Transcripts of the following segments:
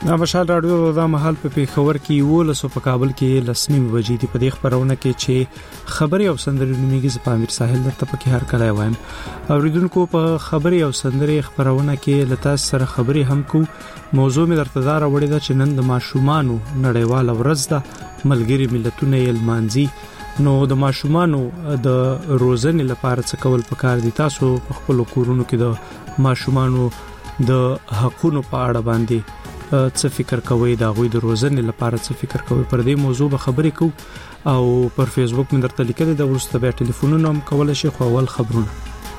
مشال رادیو د محل په پیښور کې ولسو په کابل کې لسنیم بجې دی په دې خبرونه کې چې خبري او سندري نوميږي په امیر ساحل د تپکی هر کله وایم اوریدونکو په خبري او سندري خبرونه کې لته سره خبري هم کو موضوع می درته دار وړي دا چې نن د ماشومانو نړیواله ورځ ده ملګری ملتونه یې لمانځي نو د ماشومانو د روزنې لپاره څه کول پکار دي تاسو په خپل کورونو کې د ماشومانو د حقوقو په اړه باندې څه فکر کوي دا غوي د روزنې لپاره څه فکر کوي پر دې موضوع به خبرې کو او پر فیسبوک مې درته لیکل دا ورسته به ټلیفونونه هم کولای شي خو اول خبرونه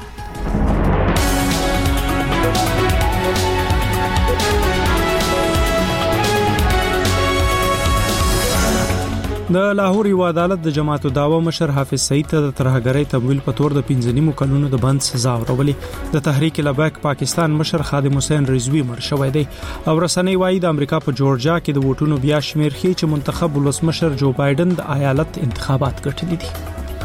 د لاهور یو عدالت د جماعت دعوا مشر حافظ سعید ته د ترهګرۍ تمویل په تور د 15 کلونو د بند سزا ورولې د تحریک لبیک پاکستان مشر خادم حسین رضوی مړ شوی دی او رسنۍ وايي د امریکا په جورجیا کې د ووټونو بیا شمیر خي چې منتخب ولسمشر جو بایدن د ایالت انتخابات ګټلي دي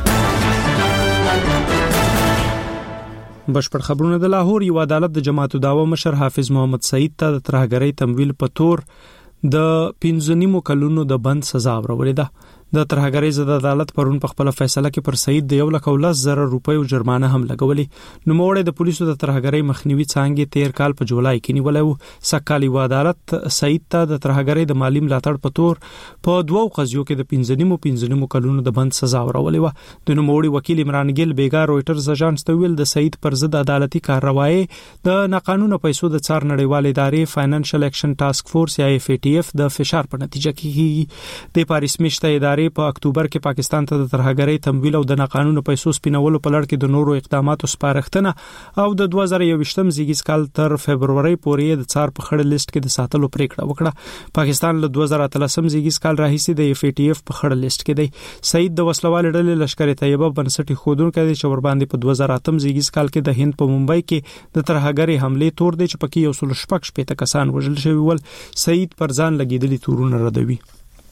بشپړ خبرونه د لاهور یو عدالت د جماعت دعوا مشر حافظ محمد سعید ته د ترهګرۍ تمویل په تور د 15 کلونو د بند سزا ورولې ده د ترهګرۍ ضد عدالت پرون په خپل فیصله کې پر سعید د 1,10,000 روپیو جرمانه هم لګولې نو موړې د پولیسو د ترهګرۍ مخنیوي څنګه 13 کال په جولای کې نیولې وو سکالي و عدالت سعید ته د ترهګرۍ د مالی ملاتړ په تور په دوو قضیو کې د 15 کلونو د بند سزا ورولې و د نو موړې وکیل عمران ګل بیګا رويټرز اژانس ته ویل د سعید پر ضد عدالتي کارروایی د ناقانونه پیسو د څار نړیوال ادارې فاینانشل اکشن ټاسک فورس یا FATF د فشار په نتیجه کې د پاریس میشته ادارې په اکتوبر کې پاکستان ته د ترهګرۍ تمویل او د ناقانونه پیسو سپینولو په لړ کې د نورو اقداماتو سپارښتنه او د 2021م زیږیز کال تر فبرवरी پورې د څار په خړه لیست کې د ساتلو پریکړه وکړه پاکستان له 2013م زیږیز کال راهیسې د FATF په خړه لیست کې دی سعید د وسلوال ډلې لشکر طیبه بنسټي خودونکو د چور باندې په 2008م زیږیز کال کې د هند په ممبئی کې د ترهګرۍ حمله تور دی چې پکې یو سل شپږ شپږ کسان وژل شوي ول سعید پر ځان لګیدلي تورونه ردوي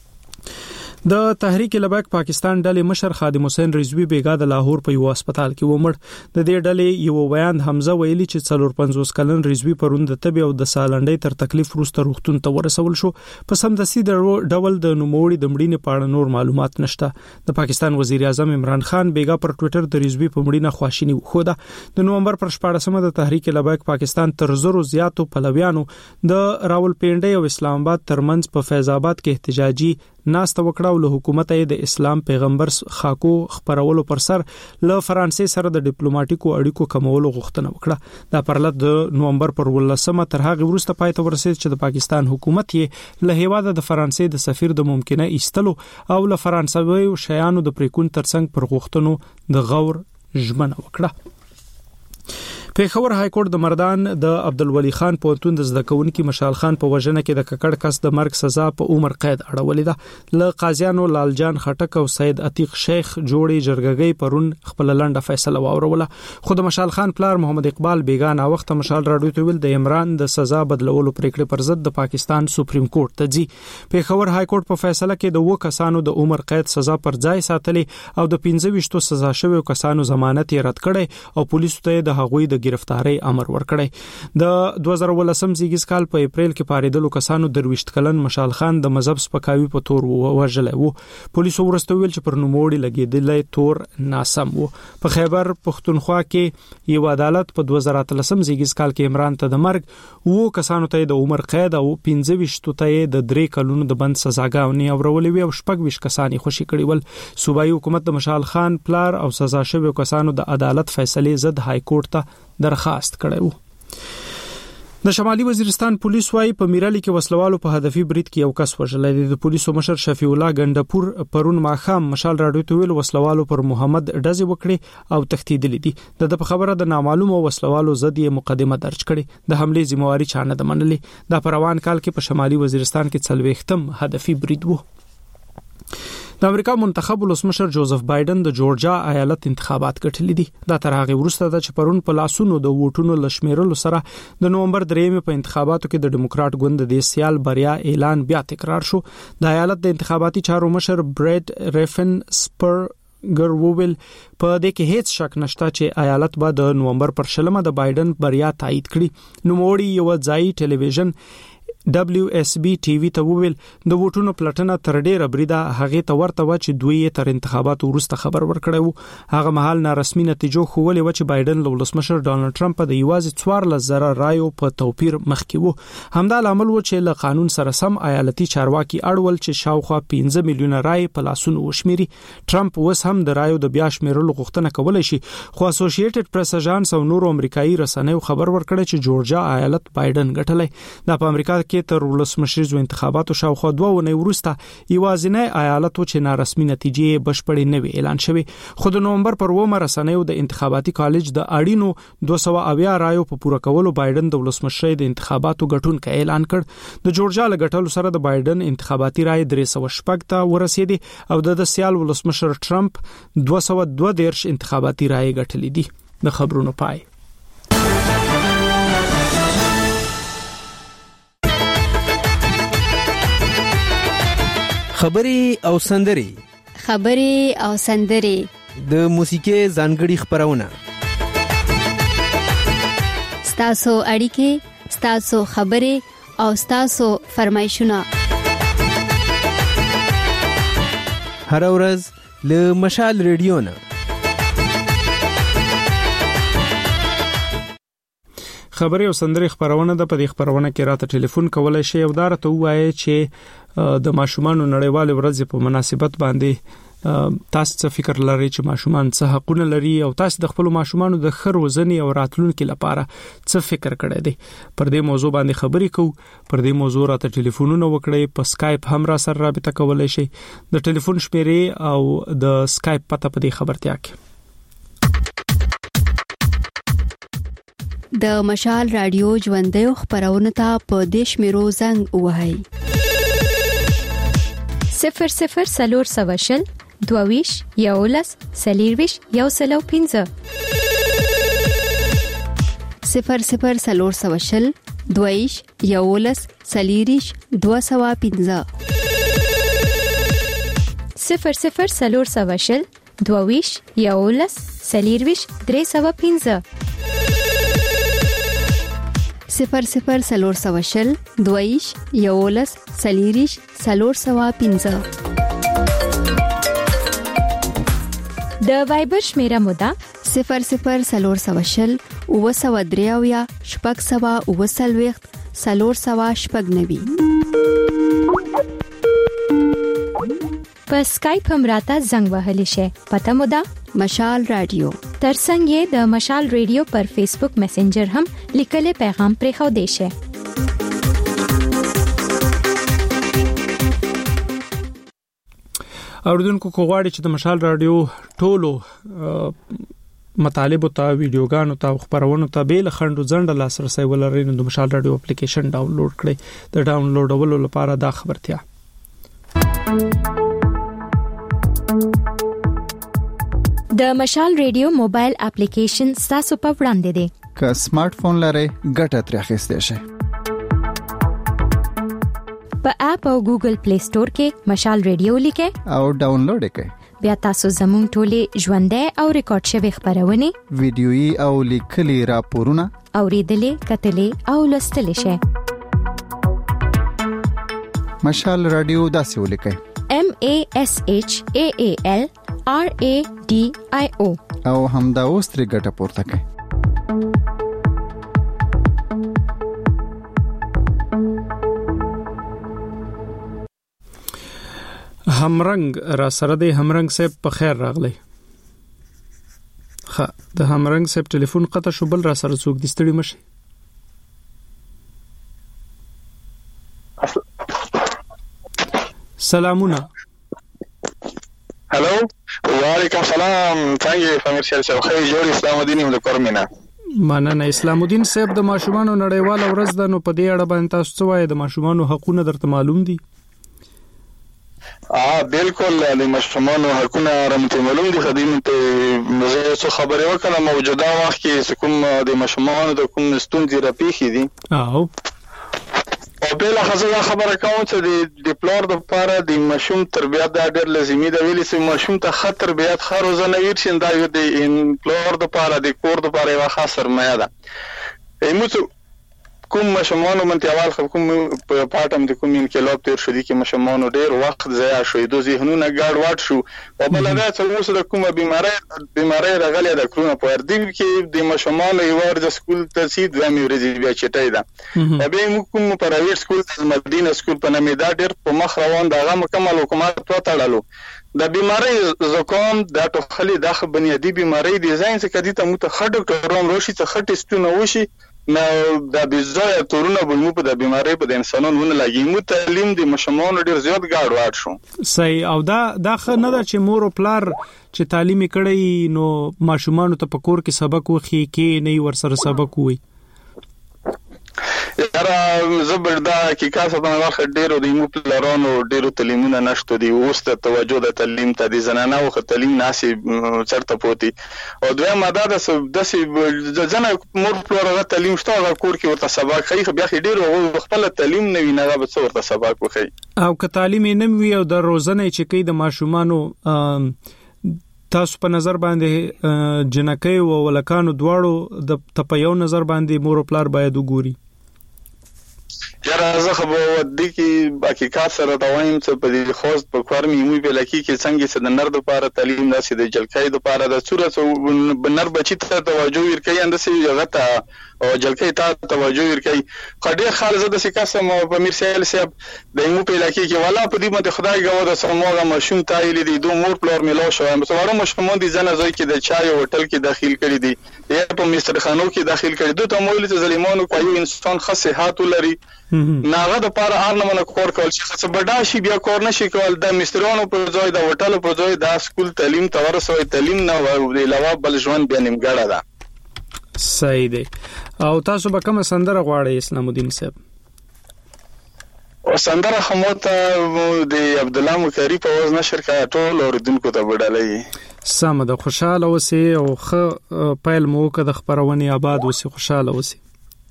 د تحریک لبیک پاکستان ډلې مشر خادم حسین رضوی بیګا د لاهور په یو هسپتال کې ومړ د دې ډلې یو بیان حمزه ویلي چې 45 کلن رضوی پرون د طب او د سالنډۍ تر تکلیف وروسته روغتون ته ورسول شو په سمدستي ډول د نوموړي د مړینې په اړه نور معلومات نشته د پاکستان وزیر اعظم عمران خان بیګا پر ټوئیټر د رضوی په مړینه خواشینی وخوده د نومبر پر 14مه د تحریک لبیک پاکستان تر زرو زیاتو پلویانو د راولپنډي او اسلام آباد ترمنځ په فیض آباد کې احتجاجي ناسته وکړه او له حکومت د اسلام پیغمبر خاکو خبرولو پر سر له فرانسې سره د ډیپلوماټیکو اړیکو کمولو غوښتنه وکړه دا پرلط د نومبر پر 18مه تر هغه وروسته پای ته ورسید چې د پاکستان حکومت یې له هیواده د فرانسې د سفیر د ممکنه ایستلو او له فرانسوي شیانو د پریکون ترڅنګ پر غوښتنو د غور ژمنه وکړه پیښور های کورټ د مردان د عبدالولي خان پوهنتون د زده کوونکي مشال خان په وژنه کې د ککړ کس د مرګ سزا په عمر قید اړولې ده له قاضیانو لال جان خټک او سید عتیق شیخ جوړي جرګګي پرون خپل لنډه فیصله واوروله خو د مشال خان پلار محمد اقبال بیگانه وخت مشال راډیو ته ویل د عمران د سزا بدلولو پریکړه پر ضد د پاکستان سپریم کورټ ته ځي پیښور های کورټ په فیصله کې د 2 کسانو د عمر قید سزا پر ځای ساتلې او د 15 سزا شوی کسانو ضمانت یې رد کړي او پولیسو ته د هغوی د گرفتاری امر ورکړی د 2018م زیږیز کال په اپریل کې پاریدلو کسانو درويشت کلن مشال خان د مذهب سپکاوي په تور وژل وو پولیسو ورسته ویل چې پر نوموړي لګیدلې تور ناسم وو په خیبر پختونخوا کې یو عدالت په 2013م زیږیز کال کې عمران ته د مرګ وو کسانو ته د عمر قید او 15 ته د 3 کلونو د بند سزاګاونی اورولې وي او شپږ کسانی خوشي کړي ول صوبایي حکومت د مشال خان پلار او سزا شوی کسانو د عدالت فیصله ضد های کورټ ته درخواست کړی وو د شمالي وزیرستان پولیس وايي په میرالي کې وسلوالو په هدفي برید کې یو کس وژل دی د پولیسو مشر شفیع الله ګندپور پرون ماخام مشال راډیو ته ویل وسلوالو پر محمد ډزې وکړي او تښتیدلی دي د خبره د نامعلومو وسلوالو ضد مقدمه درج کړي د حمله ذمہواری چانه د منلې د پروان کال کې په شمالي وزیرستان کې 40ختم هدفي برید وو د امریکا منتخب ولسمشر جوزف بایدن د جورجیا ایالت انتخابات ګټلې دي دا تر هغه وروسته چې پرون په لاسونو د ووټونو لشمیرلو سره د نومبر 3 په انتخاباتو کې د ډیموکرات ګوند د سیال بریا اعلان بیا تکرار شو د ایالت د انتخاباتي چارو مشر برید ریفن سپر ګروول په دې کې هیڅ شک نشته چې ایالت به د نومبر پر 10 د بایدن بریا تایید کړي نو موړي یو ځای ټلویزیون WSB TV ته وویل د ووټونو پلټنه تر ډیره بریده هغه ته ورته و چې دوی تر انتخاباتو وروسته خبر ورکړی هغه مهال نارسمي نتیجو خولې و چې بایدن له ولسمشر ډانلډ ټرمپ د یوازې 14,000 رایو په توپیر مخکې وو همدا لامل و چې له قانون سره سم ایالتي چارواکي اړول چې شاوخوا 15 میلیونه رای په لاسونو وشميري ټرمپ اوس هم د رایو د بیا شمیرلو غوښتنه کولای شي خو اسوسییټډ پریس اژانس او نورو امریکایي رسنیو خبر ورکړی چې جورجیا ایالت بایدن ګټلی د امریکا کې تر ولسمشریزو انتخاباتو شاوخوا 2 ونې وروسته یوازینی ایالت چې نارسمي نتیجې بشپړې نه وی اعلان شوی خو د نومبر پر 2 رسنیو د انتخاباتي کالج د اړینو 200 رایو په پوره کولو بایدن د ولسمشری د انتخاباتو ګټونکو اعلان کړ د جورجیا لګټلو سره د بایدن انتخاباتي رای 300 ته ورسېدي او د سیال ولسمشر ټرمپ 232 انتخاباتي رای ګټلې دي د خبرونو پای خبري او سندري د موسیقي ځانګړي خبرونه ستاسو اړیکې ستاسو خبري او ستاسو فرمایشونه هر ورځ له مشال ریډیو نه خبري او سندري خبرونه د په دې خبرونه کې راته ټلیفون کولای شي او دا راته وایي چې د ماشومانو نړیوال ورځ په مناسبت باندې تاسو څه فکر لرئ چې ماشومان څه حقونه لري او تاسو د خپل ماشومانو د خیر وزنی او راتلونکو لپاره څه فکر کړی دی پر دې موضوع باندې خبرې کوو پر دې موضوع راته ټلیفونونه وکړئ په سکایپ هم را سره رابطه کولای شي د ټلیفون شمیرې او د سکایپ پته په دې خبرتیا کې د مشال رادیو ژوندۍ خبرونه ته په دیش میرو زنګ وهاي 00 سلور سواشل دوویش یولس سلیرویش یوسلو 15 00 سلور سواشل دوویش یولس سلیریش 215 00 سلور سواشل دوویش یولس سلیرویش 315 00 سلور سواشل دویش یولس سلیریش سلور سوا 15 د وایبر شمیره مودا 00 سلور سواشل او سوا دریاویا شپږ سوا او سلويخت سلور سوا شپږ نوي په سکایپ هم راته زنګ وهلی شي پته مودا مشال رادیو ترڅنګ د مشال ریډیو پر فیسبوک میسنجر هم لیکل پیغام پرې خو دی شي اوردونکو کوغواړي چې د مشال رادیو ټولو مطالب ته ویډیوګانو ته خبرونو ته بیل خندو ځنډ لاسرسي ولري نو د مشال رادیو اپلیکیشن ډاونلوډ کړئ د ډاونلوډولو لپاره دا خبرتیا د مشال ریډیو موبایل اپلیکیشن تاسو په وړاندې دی که سمارټ فون لرئ ګټه ترې اخیستئ شئ په اپ او ګوګل پلی سٹور کې مشال ریډیو لیکئ او ډاونلوډ کړئ بیا تاسو زموږ ټولې ژوندۍ او ریکارډ شوی خبرونه ویډیويي او لیکلي راپورونه اوریدلې کتلې او لوستلې شئ مشال رادیو داسې ولیکئ MASHAAL RADIO او همدا اوس ترې ګټه پورته کړئ همرنګ را سره د همرنګ صاحب په خیر راغلی ها د همرنګ صاحب ټلیفون قطع شو بل را سره څوک د ستړي مشي سلامونه هلو وعلیکم سلام څنګه فامرشل صاحب خیر جوړ اسلام الدین د کورمینا مننه اسلام الدین صاحب د ماشومانو نړیواله ورځ ده نو په دې اړه باندې تاسو څه وایي د ماشومانو حقوقونه درته معلوم دي بالکل د ماشومانو حقوقونه رامته معلوم دي خدمت ته زه څه خبره وکړم موجوده وخت کې کوم د ماشومانو د کوم ستونزې راپېښې دي او بل خبره کوم چې د پلار د لپاره د ماشوم تربیت د ډېر لازمي دی ویلې چې ماشوم ته ښه تربیت ښه روزنه ورشي دا یو د پلار د لپاره د کور د لپاره یو ښه سرمایه ده موږ کوم مشمانو منته اول خو کوم په پاتم د کوم انقلاب تیر شو دي کې مشمانو ډیر وخت ضایع شو د ذهنونه ګډ وډ شو په بل ځای څه وسره کومه بیماری راغلی د کرونا په ور دي کې د مشمانو یو د سکول ترسید د امریزي بیا چټای ده به کوم پرایویټ سکول د مدینه سکول په نامه دا ډیر په مخ روان دا مکمل حکومت وټړلو د بیماری زکام د ټوخلي د بنیادی بیماری د ځین څخه کدي ته متخصص ډاکټران راشي ته خټستونه وشي نو د بيزای تورونه بلمو په د بیماری په د انسانانو ونه لګي مو تعلیم د مشمانو ډیر زیات ګاډ واټ شو صحیح او دا خه نه ده چې مور او پلار چې تعلیم کړي نو ماشومان ته په کور کې سبق وخی کې نه ور سره سبق وي یاره زبردا کې کاسه په واخه ډیرو د مو پلارانو ډیرو تعلیمونه نشته دی اوس ته توجه د تعلیم ته د زنانه او تعلیم ناسي چرته پوتي او دوی ماده د ځنه مور پلار تعلیم شته کور کې ورته سبق خي بیا ډیرو خپل تعلیم نه ویني هغه به ورته سبق وخی او که تعلیم نه وي او د روزنه چې کوي د ماشومانو تاسو په نظر باندې جنکۍ او ولکانو دواړو د تپیو نظر باندې مور او پلار باید وګوري یاره زه خو ودی کې حقیقت سره دا وایم چې په دې خوست په کورمي مو په لکی کې څنګه چې د نر د لپاره تعلیم داسې د جلکۍ د لپاره د صورت بنر بچی ته توجه ورکړي اندسې هغه ته او جلکۍ ته توجه ورکړي خډیر خالص د سکاسم په میر سیل صاحب د مو په لکی کې ولا په دې باندې خدای غو د سموغه مشوم تایلی دي دوه مور پلور ملو شو هم څوړو مشمون دي ځنه زوی کې د چای هوټل کې داخل کړي دي یا په مستر خانو کې داخل کړي دوه مویل ته ظالمانو کوي انسان خاصه هات لري ناغه د پاره ارنمنه کور کول چې څه بډا شي بیا کور نشي کول د مسترونو په ځای د هوټل په ځای د سکول تعلیم تورسوي تعلیم نه د علاوه بل ژوند بیا نیمګړه ده صحیح دی او تاسو به کوم سندره غواړئ اسلام الدین صاحب او سندره خموته د عبد الله مکری په وزن نشر کا ټول اوریدونکو ته وډالې سم د خوشاله وسی او خ پایل مو که د خبرونې آباد وسی خوشاله وسی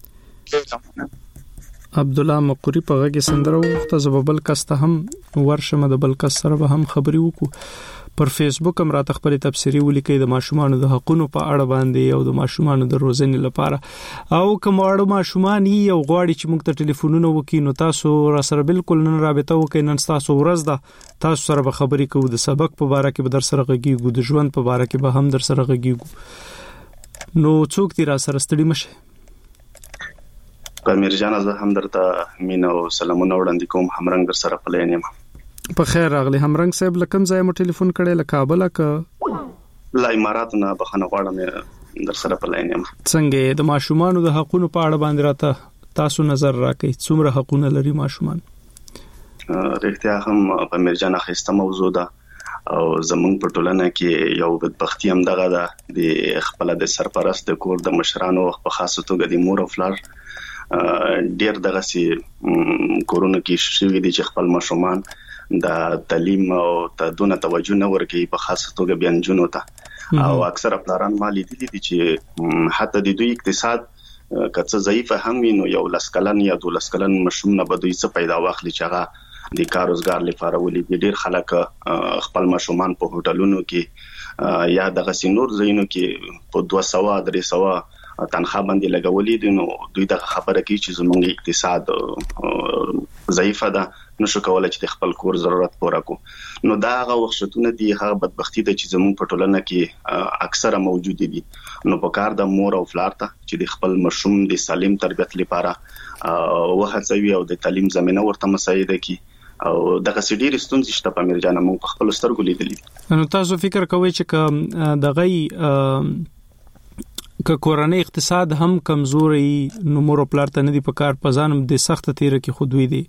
عبد الله مقری په غږی سندره وخت زببل کسته هم ورشمه د بل کس سره به هم خبري وکړو پر فیسبوک هم راته خبري تفسیری ولیکي د ماشومان د حقونو په اړه باندې او د ماشومان د روزنې لپاره او کوم اړه ماشومان یو غواړي چې موږ ته ټلیفونونه وکړي نو تاسو را سره بالکل نن رابطه وکړئ نن تاسو ورځ ده تاسو سره به خبري کوو د سبق په اړه کې به در سره غږیږو د ژوند په اړه کې به هم در سره غږیږو نو څوک دی را سره ستړي مشه امیر جان زه هم درته مینه او سلامونه وړاندې کوم همرنګ در سره پلین یم په خیر راغلی همرنګ صاحب لکم ځای مو ټلیفون کړی له کابل ک لا امارات نه بخنه غواړم در سره پلین یم څنګه د ماشومانو د حقونو په اړه باندې راته تاسو نظر راکړئ څومره حقونه لري ماشومان رښتیا هم په امیر جان خسته موضوع ده او زمونږ په ټولنه کې یو بدبختی هم دغه ده د خپل د سرپرست د کور د مشرانو په خاصه توګه د مور او پلار ډیر دغه سي کورونا کې شوې دي چې خپل ماشومان د تعلیم او تدونه توجه نه ورکوي په خاصه توګه بیانجونو ته او اکثر پلاران مالي دي چې حتی د دوی اقتصاد کڅ ضعیف هم وي نو یو لسکلن یا دو لسکلن مشوم نه بدوي څه پیدا واخلي چې هغه د کار روزګار لپاره ولې ډیر خلک خپل ماشومان په هوټلونو کې یا دغه سينور زینو کې په 200-300 تنخواه باندې لګولې دي نو دوی د خبره کوي چې زموږ اقتصاد ضعیف ده نشو کولای چې خپل کور ضرورت پوره کو نو دا هغه وختونه دي هغه بدبختی ده چې زموږ په ټولنه کې اکثره موجود دي نو په کار د مور او پلار ته چې د خپل مشوم د سالم تربیت لپاره وهڅوي او د تعلیم زمينه ورته مساعده کوي او دغه سړي ستونزې شته په مرجانه مو په خپل سترګو لیدلې نو تاسو فکر کوئ چې دغه که کورنۍ اقتصاد هم کمزوري نو مور پلار ته نه دی په کار پزانم د سخت تیر کې خودوي دي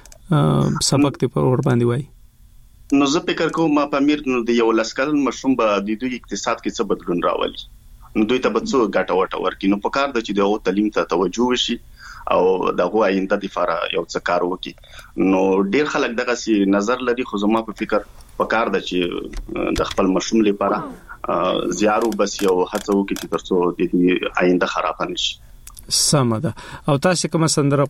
سبق ته پر ور باندې وای نو زه فکر کوم ما په امیر نو د یو لسکل مشروم به د دوی اقتصاد کې څه بدلون راولي نو دوی ته به څه ګټه وټه ورکړي نو په کار د چې د تعلیم ته توجه وشي او دغه آینده د لپاره یو څه کار وکړي نو ډیر خلک دغه سي نظر لري خو زما په فکر په کار د چې د خپل مشروم لپاره زیارو بس یو هڅه وکړي چې ترڅو د دې آینده خراب نشي سم ده او تاسو کوم سندره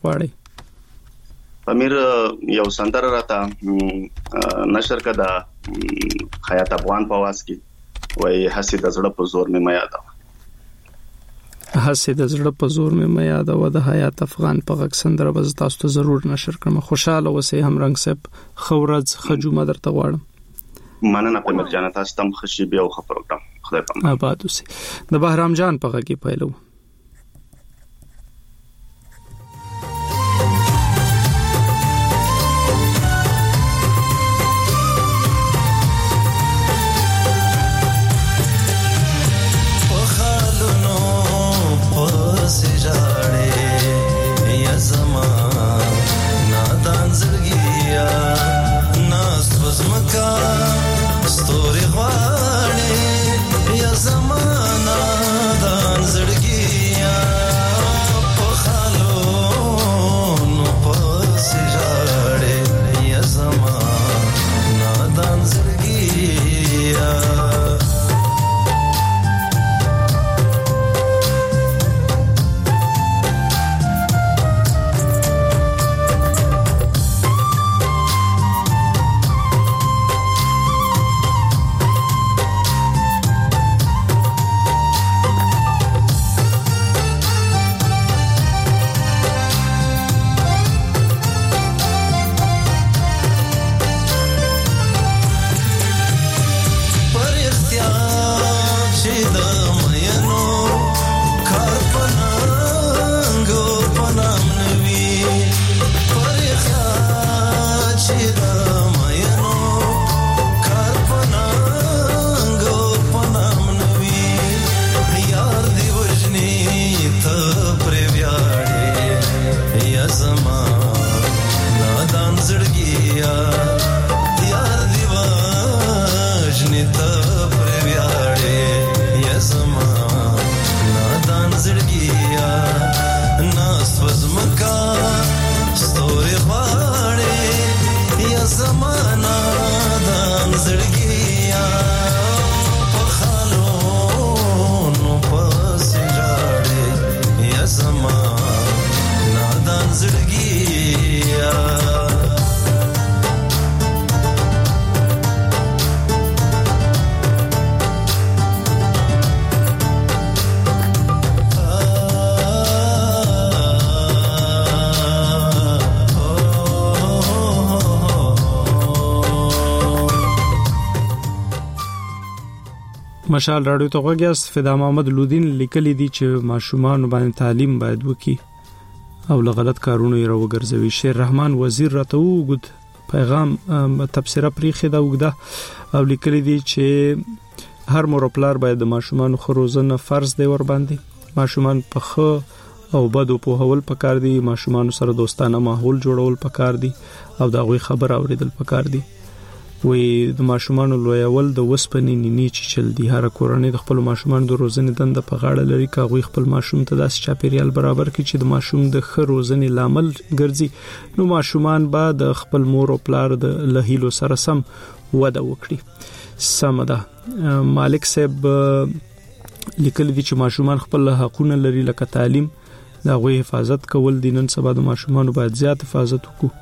پاړئ امیر یو سندره راته نشر کړه حیات افغان په واس کې وای هسي د زړه په زور مې ما یاد هسه د زړه په زور مې یاد او د حیات افغان په غږ سندره به تاسو ته ضرور نشر کړم. خوشاله اوسئ هم رنګ صاحب، خورز خجومه درته غواړم. مننه په مرجانه، تاسو تم خوشي بیا خو پروګرام خدای پامان آباد اوسئ. د بهرام جان په غږ کې پیلو. مشال رادیو ته غوږیاست. فدا محمد لودین لیکلی دی چې ماشومان باندې تعلیم باید وکي او له غلط کارونو یې راوګرځوي. شیر رحمان وزیر راته وګد پیغام تبصره پریخي دا وګدا او لیکلی دی چې هر مور پلار باید د ماشومان خو روزنه فرض دی ور باندې. ماشومان په خو او بدو په هول پکار دي، ماشومان سره دوستانه ماحول جوړول پکار دي او دا غوي خبر اوریدل پکار دي. وې د ماشومان لویول د وسپنې نینی چل دي. هر کورنۍ د خپل ماشومان د روزنې دنده په غاړه لري. کاغوي خپل ماشوم ته داس چاپیریال برابر کړي چې د ماشوم د ښه روزنې لامل ګرځي، نو ماشومان به د خپل مور او پلار د لهیلو سره سم وده وکړي. سم ده. مالک صاحب لیکل دي چې ماشومان خپل حقونه لري لکه تعلیم، دا غوي حفاظت کول دي. نن سبا د ماشومان باید زیات حفاظت وکړو.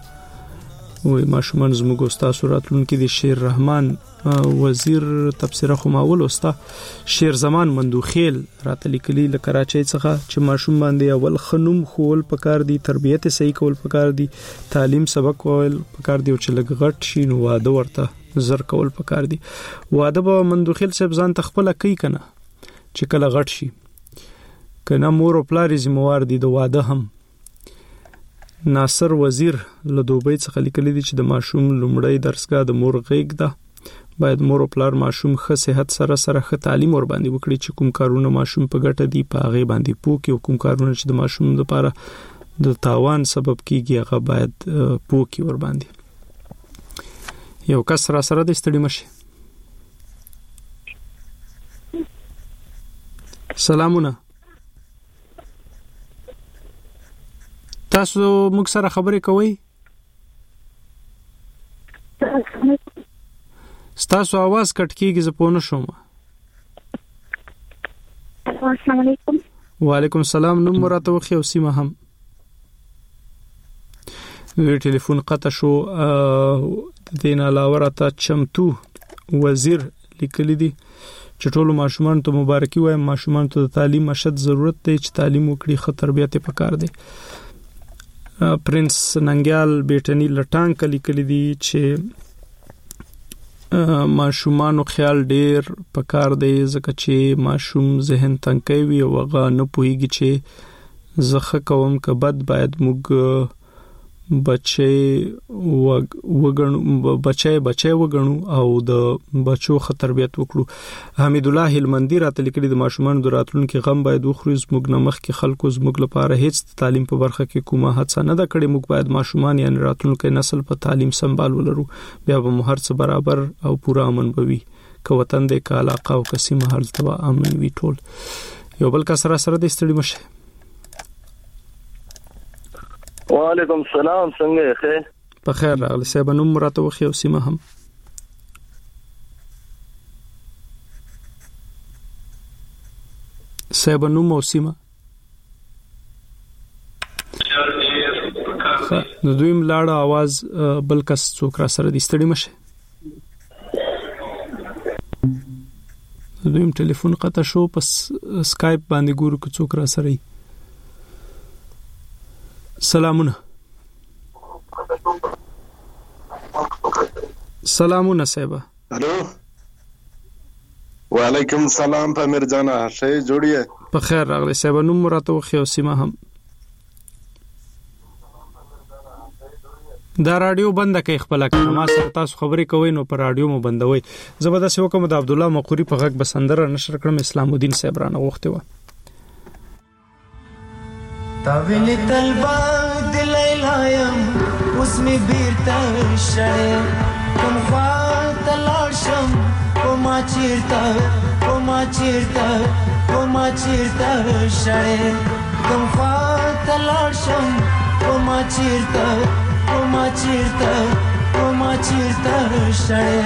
وې ماشومان زموږ استاد راتلونکي دي. شیر رحمان وزیر تبصره خو ماول استاد شیر زمان مندوخیل راته لیکلي له کراچۍ څخه چې ماشوم باندې اول خنوم خول پکار دي، تربیت صحیح کول پکار دي، تعلیم سبق کول پکار دي او چې لګ غټ شي نو واده ورته زر کول پکار دي. واده به مندوخیل صاحب ځان تخپل کوي کنه چې کله غټ شي، کنه مور او پلار ذمہوار دي د واده هم. ناصر وزیر له دوبۍ څخه لیکلی دی چې د ماشوم لومړی درسګاه د مور غېږ ده. باید مور او پلار ماشوم ښه صحت سره ښه تعلیم ور باندې وکړي چې کوم کارونه ماشوم په ګټه دي په هغه باندې پوکي او کوم کارونه چې د ماشوم لپاره د تاوان سبب کیږي هغه باید پوکي ور باندې. یو کس را سره د ستړي مشي. سلامونه، تاسو موږ سره خبرې کوئ؟ ستاسو आवाज کټ کیږي زه پوه نه شوم. السلام علیکم. وعلیکم السلام. نوم راته وخی او سیمه هم. ټلیفون قطع شو. دین علاوه راته چمتو وزیر لیکلي دي چې ټول ماشومان ته مبارکي وایم. ماشومان ته د تعلیم اشد ضرورت دی چې تعلیم وکړي، خو تربیت یې پکار دی. پرنس ننګیال بیٹنی لټانک لیکلي دي چې ماشومانو خیال ډیر پکار دی ځکه چې ماشوم ذهن تنګ کوي او هغه نه پوهیږي چې زخه کوم که بد باید موږ بچي وګڼو او د بچو تربیت وکړو. حمید الله هلمندی راته لیکلي د ماشومان د راتلونکو غم باید وخوري. زموږ نمخ کې خلکو زموږ لپاره هیڅ تعلیم په برخه کې کومه هڅه نه ده کړې. موږ باید ماشومان یعنی راتلونکو نسل په تعلیم سمبال ولرو، بیا به مو هر څه برابر او پورا امن بوي. که وطن دې که علاقه او قسمه هر څه امن وي ټول. یو بل کا سره د استړي مشه. وعلیکم السلام، څنګه یې؟ په خیر راغلی صاحب. نوم راته وخی او سیمه هم. صاحب نوم او سیمه. د دویم لاړه आवाज بل کس څوک را سره د استړي مشه. دویم ټلیفون قطع شو، پس سکایپ باندې ګورو که څوک را سره. سلامونه. سلامونه صاحب. الو وعلیکم السلام. په مرجانا شه جوړیه. په خیر راغلی صاحب. نوم راته وخی او سیمه هم. دا رادیو بند کړئ خپل کړه. ما سره تاسو خبرې کوئ نو پر رادیو مو بندوي. زبردست وکم د عبد الله مقوري په غږ بسندر نشر کړم. اسلام الدین صاحب رانه وخته و. تاویل تلبا دلیلایم اوس می بیرته شړې کوم خوا تلاشم او ما چیرته شړې کوم خوا تلاشم او ما چیرته شړې.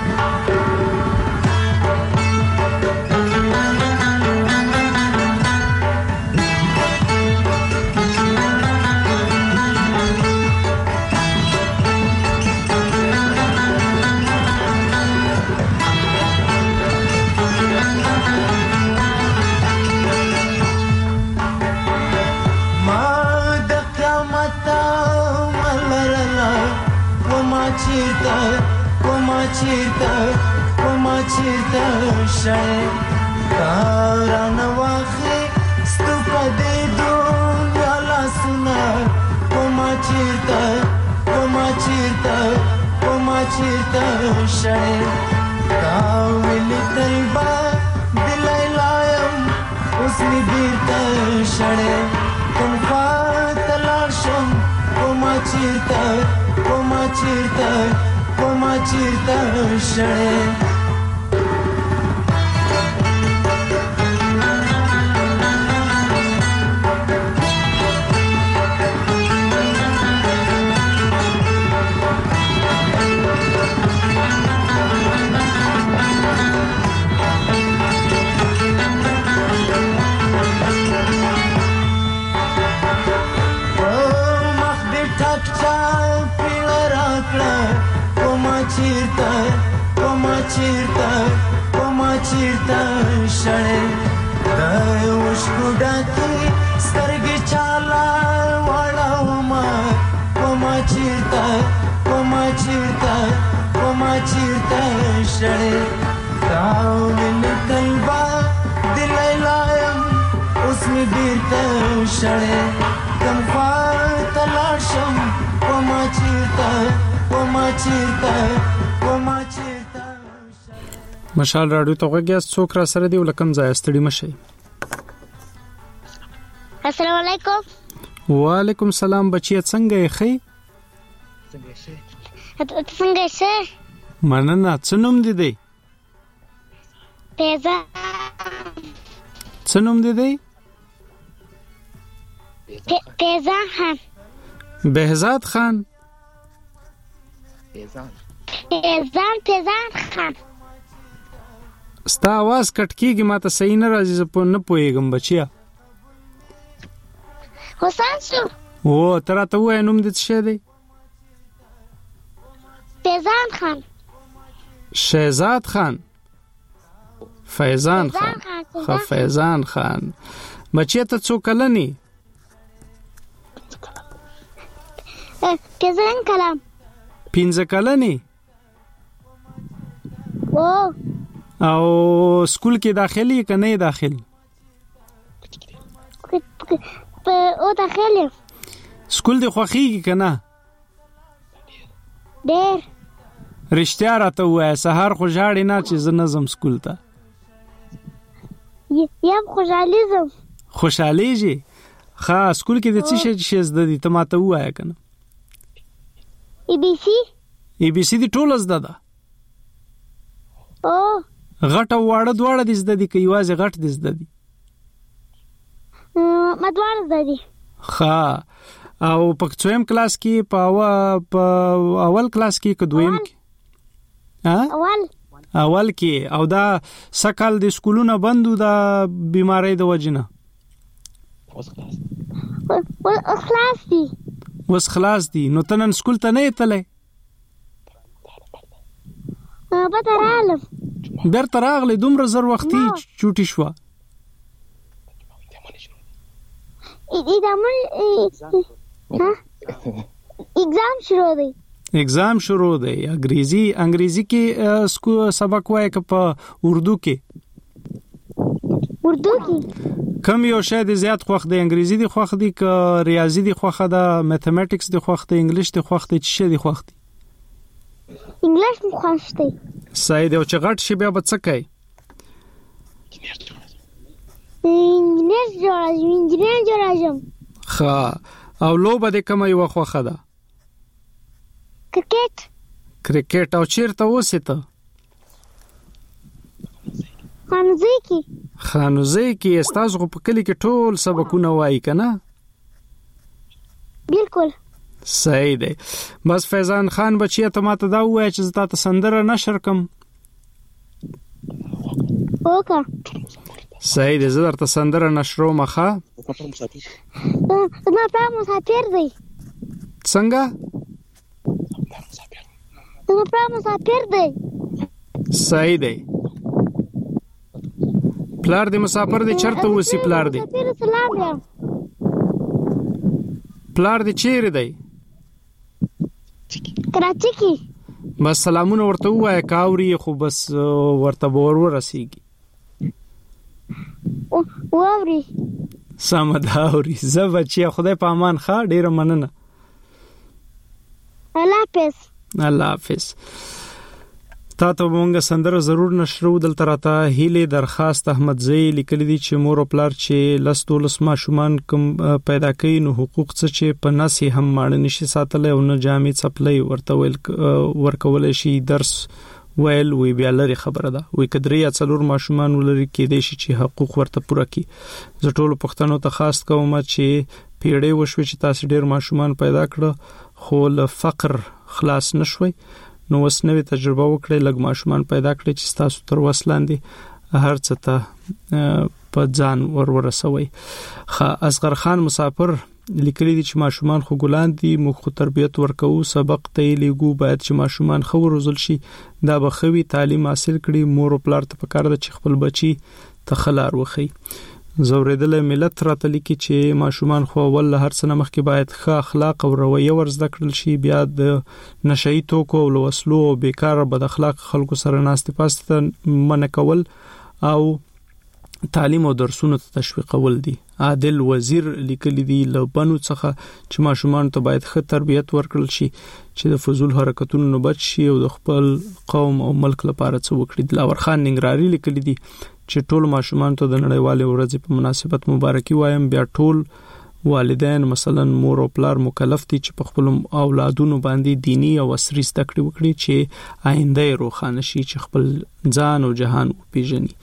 چیرته شړې کاران واخې ستوپه دې دنیا لاسونه کومه چیرته شړې کاویل تلبا دلای لایم اوس می بیرته شړې کوم خوا تلاشم کومه چیرته شړې. چیرته شړې د اوښکو ډکې سترګې چاله واړومه کومه چیرته شړې تاویل تلبا دلای لایم اوس می بیرته شړې کوم خوا تلاشم کومه چیرته مشال رادیو ته وګیا څوک را سره دی ولکم ځای استړي مشه. السلام علیکم. وعلیکم السلام بچی څنګه یې خې؟ څنګه شه؟ مننه. څه نوم دی؟ پیزا. څه نوم دی؟ پیزان خان. بهزاد خان. پیزان خان. ستا आवाज کټ کیږي ماته صحیح نه راځي. زه په نه پوهیږم بچیا. حسین شو. او ترا ته وای نوم دې څه دی؟ پیزان خان. شهزاد خان. فیضان خان. فیضان خان بچی ته څو کلنی؟ 15 کلم. 15 کلنی؟ او سکول کې داخلي که نه داخل؟ او داخل. سکول دی خوښیږي که نه؟ ډېر. رښتیا راته ووایه، سهار خو ژاړې نه چې زه نه ځم سکول ته؟ یم خوشحالیږم. خوشحالیږي؟ ښه، سکول کې د څه شی زده دي ته ماته ووایه که نه؟ ABC دی ټوله زده ده؟ غټ او واړه دواړه دې زده دي که یوازې غټ دې زده دي؟ دواړه زده دي. ښه، او په څویم کلاس کې، په اول کلاس کې که دویم کې؟ اول کې. او دا سکال د سکولونه بندو د بیماری د وجې نه؟ اوس خلاص دي. نو ته نن سکول ته نه یې تللی؟ بیرته راغلم. بیرته راغلی؟ دومره زر وختي چوټي شوه؟ اگزام شروع دی. انګریزي کې سبق وایي که په اردو کې؟ اردو کې. کم یو شی دی زیات خوښ دی؟ انګریزي دی خوښ دی که ریاضي دی خوښه ده؟ میتھمیټکس دی خوښ دی؟ انګلیش دی خوښ دی؟ څه شی دی خوښ دی؟ انګلیش مو خوښ دی. صحیح دی. او چې غټ شي بیا به څه کوي؟ انجینر جوړېږم. ښه، او لوبه دې کومه یوه خوښه ده؟ کرکټ. او چیرته اوسې ته؟ خانوزۍ کې. ستاسو خو په کلي کې ټول سبقونه وایي که نه؟ بالکل. صحیح دی. بس فیضان خان بچیه ته ماته دا ووایه چې زه تا ته سندره نشر کم. صحیح دی. زه درته سندره نشروم. ښه، زما پلار مسافر دی. څنګه؟ زما پلار مسافر دی. صحیح دی. پلار دې مسافر دی؟ چرته اوسي پلار دې؟ پلار دې چیرې دی؟ کراچي کې. بس سلامونه ورته ووایه، که اوري خو بس ورته به ورسیږي. واوري. سمه ده، اوري. زه بچیه خدای په امان. ښه، ډېره مننه. الله حافظ. الله حافظ. تا ته مونږ سندره ضرور نشرو. دلته راته هیله درخواست احمدزی لیکلی دي چې مور او پلار چې 10-12 ماشومان کوم پیدا کوي نو حقوق څه چې په نسی هم ماړه نشي ساتلی او نه جامې څپلۍ ورته ورکولی شي. درس ویل وی بیا لري خبره ده. وی که 3 یا 4 ماشومان ولري کېدای شي چې حقوق ورته پوره کړي. زه ټولو پښتنو ته خاص کوم چې پیړۍ وشوي چې تاسو ډېر ماشومان پیدا کړه خو له فقر خلاص نشوي. نو اوس نوې تجربه وکړئ، لږ ماشومان پیدا کړئ چې تاسو تر وس لاندې هر څه ته په ځان ورسوي. اصغر خان مسافر لیکلي دي چې ماشومان خو ګلان دي، موږ خو تربیت ورکوو، سبق ته یې لیږو، باید چې ماشومان ښه وروزل شي. دا به ښه وي، تعلیم حاصل کړي. مور او پلار ته پکار ده چې خپل بچي ته ښه لار وښيي. زوریدلی ملت راته لیکي چې ماشومان خو اول له هر څه نه مخکې باید ښه اخلاق او رویه ور زده کړل شي. بیا د نشهیي توکو او وسلو او بیکاره بد اخلاق خلکو سره ناستې پاستې ته منع کول او تعلیم او درسونو ته تشویقول دي. عادل وزیر لیکلی دی له بنو څخه چې ماشومان ته باید ښه تربیت ورکړل شي چې د فضول حرکتونو نه بچ شي او د خپل قوم او ملک لپاره څه وکړي. دلاور خان ننګرهاري لیکلی دی چې ټول ماشومان ته د نړیوالې ورځې په مناسبت مبارکي وایم. بیا ټول والدین مثلا مور او پلار مکلف دي چې په خپل اولادونو باندې دینی او عصري زده کړې وکړي چې آینده یې روښانه شي، چې خپل ځان او جهان وپیژني.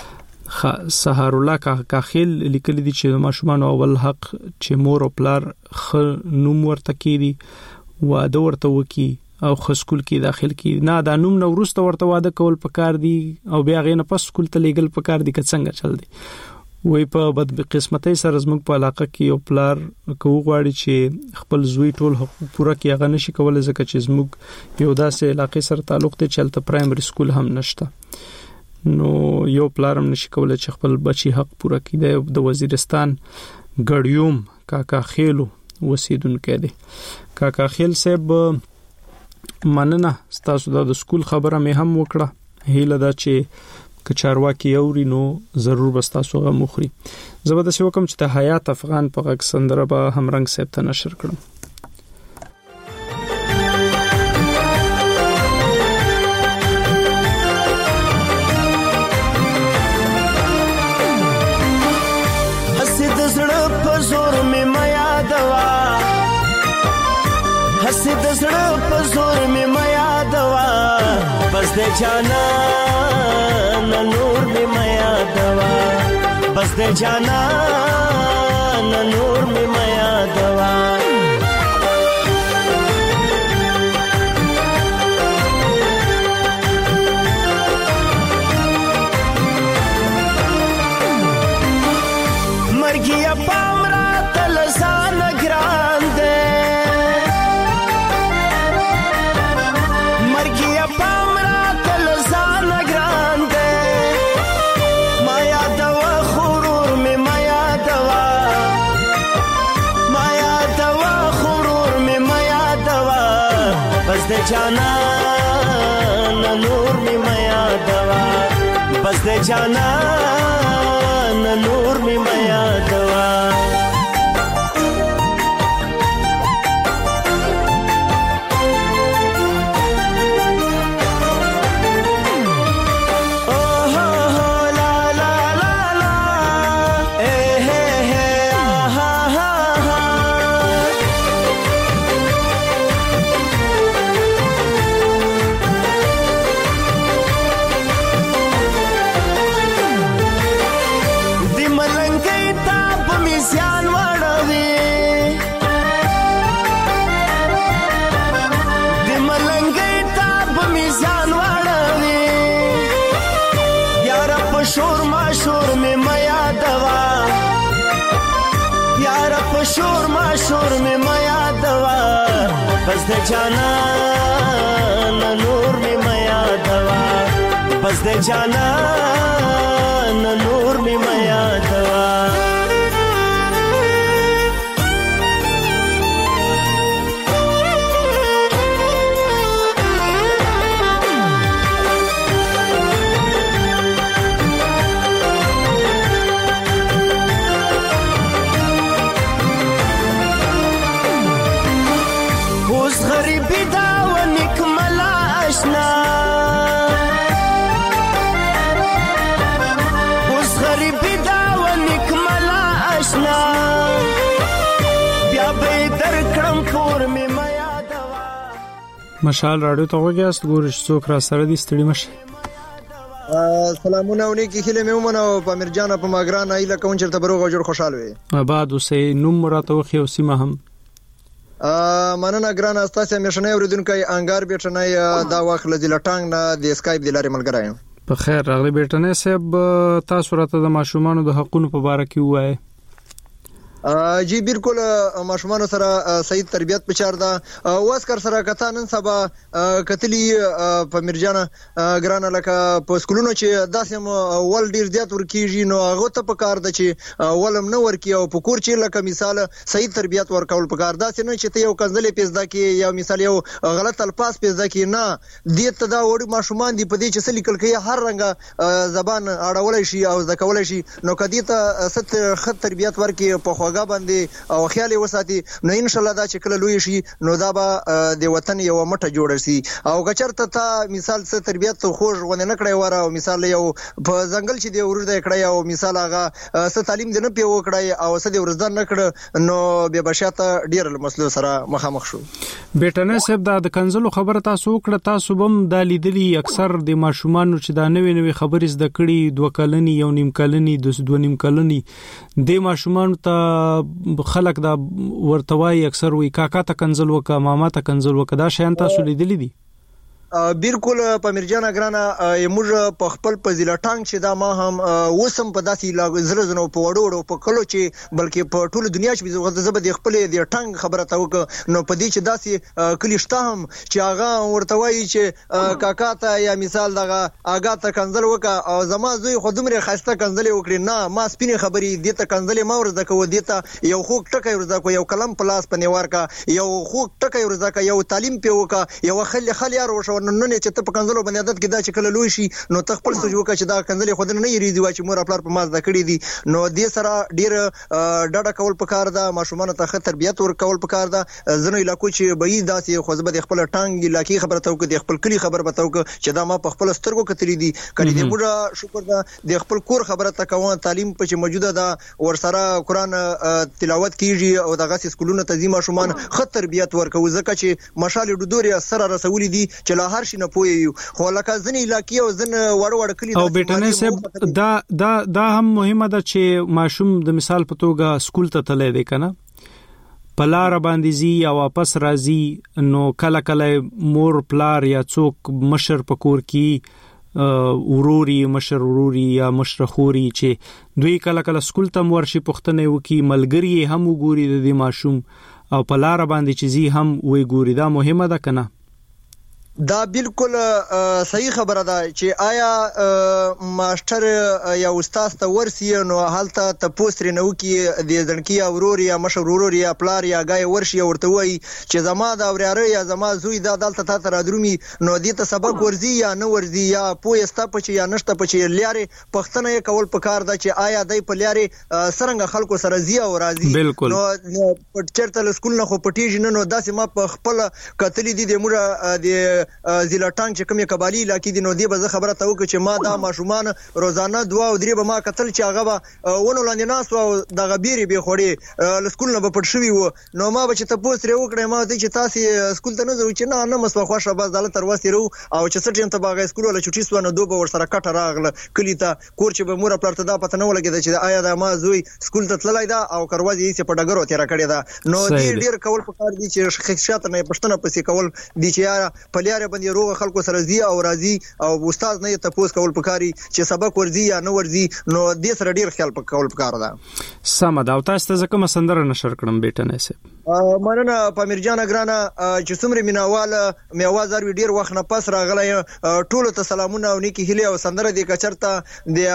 سهار الله کاخیل لیکلی دي چې ماشومان اول حق چې مور او پلار ښه نوم ورته کړي، واده ورته وکړي او ښه سکول کې داخل کړي. نه دا نوم نه وروسته ورته واده کول پکار دي او بیا هغې نه پس سکول ته لیږل پکار دي که څنګه چل دی. وی په بدقسمتۍ سره زموږ په علاقه کې یو پلار که وغواړي چې خپل زوی ټول حقوق پوره کړي هغه نشي کولی ځکه چې زموږ یو داسې علاقې سره تعلق دی چې هلته پرایمري سکول هم نشته. نو یو پلارم نشي کولای چې خپل بچي حق پوره کړي. د وزیرستان ګړیوم کاکا خیلو وسیدونکو دی. کاکا خیل صاحب مننه تاسو د سکول خبره مې هم وکړه. هیله دا چې کچارواکي اوري نو ضرور بس تاسو غو مخري. زبردست وکم چې ته حیات افغان په غږ سندره به همرنګ صاحب ته نشر کړم. د زړه په زور مې میا دوا بس د جانا نور مې میا دوا بس د جانا نور مې میا دوا مرګیا پامرا تل ځان ګران دې जाना नूर में मया दवा बस दे जाना नूर में मया दवा शोर में मया दवा बस दे जाना नूर में मया दवा बस दे जाना नूर में मया दवा مشال رادیو ته وګیاست ګورش څوک را سره دي ستړي مشه. سلامونه ونی کی خله مې ومنو په مرجان په ماګران ایله کون چرته بروغه جوړ خوشاله وي. آباد اوسې نوم راته وخی او سیمه هم مننه ګران استاسه مشنه اوریدونکو انګار بیٹنای دا وخت لدی لټانګ نه د اسکایپ د لارې ملګرایم. په خیر راغلی بیٹنای صاحب تاسو راته د ماشومان د حقوقو په اړه کې وایي. جی بالکل ماشومان سره صحیح تربیت پچار دا واسکر سره کته نن سبا کتلی په مرجان ګران لکه په سکولونو چې داسم ول ډیر زیات ورکیږي نو هغه ته په کار د چې ولم نو ورکی او په کور چې لکه مثال صحیح تربیت ورکول په کار داسې نه چې ته یو کنځلې پیزدا کې یا مثال یو غلط الفاظ پیزدا کې نه دې ته دا وړي ماشومان دی په دې چې سلیکل کې هر رنګه زبان اړولای شي او ځکولای شي نو کدی ته ست خط تربیت ورکی په غا باندې او خیال وساتي نو ان شاء الله دا چې کله لوی شي نو دا به د وطن یو مټه جوړ شي او کچرته ته مثال څه تربیت خوږ ونه نه کړی وره او مثال یو په ځنګل چې دی ورده کړی او مثال هغه څه تعلیم دی نه پیو کړی او څه دی ورزدان نه کړ نو به بشاته ډیر مسلو سره مخامخ شو. بیٹنه صاحب دا د کنزلو خبره تاسو کړه تاسو بم د لیدلی اکثر د ماشومان چې دا نوې خبرې زده کړي 2 کلنی یو نیم کلنی 2 نیم کلنی د ماشومان ته خلک دا ورتوای اکثر وی کاکا ته کنزل وکا ماما ته کنزل وکا دا شیان تاسو لیدلی دي؟ بالکل په مرجانه ګرانه موږ په خپل پزیلا ټانګ چې دا ما هم وسم په داسې زلزلو په وړو په کلو چې بلکې په ټوله دنیا کې زه به د خپل د ټانګ خبره تا وک نو په دې چې داسې کلی شته هم چې هغه ورته وایي چې کاکا ته یا مثال دغه اگا ته کنزل وکا او زما زوی خو دومره خاسته کنزل وکړي نه ما سپینې خبرې دې ته کنزل ما ورزده کو دې ته یو خوک ټکی ورزده کو یو کلم پلاس په نیوار کا یو خوک ټکی ورزده کا یو تعلیم په وکا یو خل یار وشو نن چې ته په کنزلو باندې عادت کې دا چې کله لوي شي نو ته خپل سوچ وکړه چې دا کنزل خود نه یریږي چې مور خپل په مازه کړی دي نو دې سره ډیر ډډه کول پکار ده ماشومان ته ښه تربیت ورکول پکار ده زنه علاقو چې به داسې خو زبد خپل ټانګ علاقې خبره تو کې د خپل کلی خبر بتاو چې دا ما په خپل سترګو کتلی دي کړي دې موږ شکر ده د خپل کور خبره تکوان تعلیم په چې موجوده ده ورسره قران تلاوت کیږي او دغه سکولونو ته ځي ماشومان ښه تربیت ورکو ځکه چې مشال ډودوري سره رسولي دي چې لا هر شي نه پوي خو لکه ځنی علاقې او ځن وړ کلی او بیٹنه صاحب دا هم مهمه ده چې ماشوم د مثال په توګه سکول ته تللی دی کنه پلار باندې زی او واپس راځي نو کله کله مور پلار یا څوک مشر پکور کی وروري مشر وروري یا مشرخوري چې دوی کله کله سکول ته ورشي پښتنه وکي ملګری هم وګوري د دې ماشوم او پلار باندې چې زی هم وی ګوري دا مهمه ده کنه دا بالکل صحیح خبره ده چې آیا ماستر یا استاد ته ورسی نو حالت ته پوسټر نو کې د ځنکی اورور یا مشر ورور یا پلار یا غای ورشي ورته وای چې زما د اوراره یا زما زوی دا دلته ته را درومي نو دې ته سبق ورزي یا نه ورزي یا پوهستا پچ یا نشته پچ لیاري پښتنه کول پکار ده چې آیا دای په لیاري سرنګ خلکو سره زی او راضي نو چرته سکول نه خو پټیږي نو داسې ما په خپل کتلې دي د موږ د ضلع ټانګ چې کومه قبالي علاقې دي نو دی به خبره ته وکړه چې ما دا ماشومان روزانه 2 او 3 به ما قتل چې هغه به ونه لاندې ناس او د غبيري به خوري لسکول نه به پټ شوی و نو ما به چې تاسو ری وکړم ما ته چې تاسو سکول ته نه ځو چې نه مسو خوښه بس دلته تر واسي رو او چې سټیم ته باغ سکول ولا چټي سو نه دوه ور سره کټه راغله کلی ته کور چې به مور پلار ته دا پته نه ولګید چې آیا دا ما زوی سکول ته تللی دا او کروازي یې په ډګرو تیر کړی دا نو ډیر کول پکار دي چې خښات نه پښتنه پسې کول دي چې په لیاره باندې روغ خلکو سره زی او راضي او استاد نه ته پوس کول پکاري چې سبق ورزي یا نه ورزي نو دې سره ډیر خیال کول پکار ده سم دا او تاسو ته کوم سندره نشر کړم بیٹنه سه مننه په مرجانه ګرانه چې څومره میناواله می आवाज ور ډیر وخت نه پس راغلی ټول ته سلامونه او نیکی هلي او سندره د کچرته د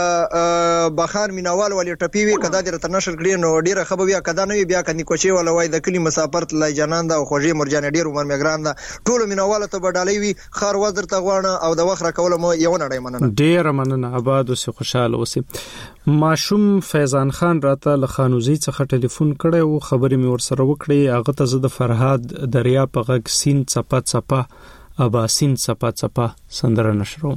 هغه بخار میناوال ولې ټپی وی کدا د نشر کړي نو ډیره خبر بیا کدا نه بیا کني کوچي ولا وای د کلی مسافرت لای جنان دا او خوږی مرجانه ډیر عمر می ګران دا ټول میناواله ته بدالي وی خار وزر ته غواړه او د وخت را کول مو یو نړۍ مننه ډیر مننه آباد او خوشاله اوسئ ماشوم فیضان خان راته له خانوزي څخه ټلیفون کړي او خبرې مې ورسره وکړې هغه ته زه د فرهاد دریا په غږ سین چپا چپا ابا سین چپا چپا سندره نشروم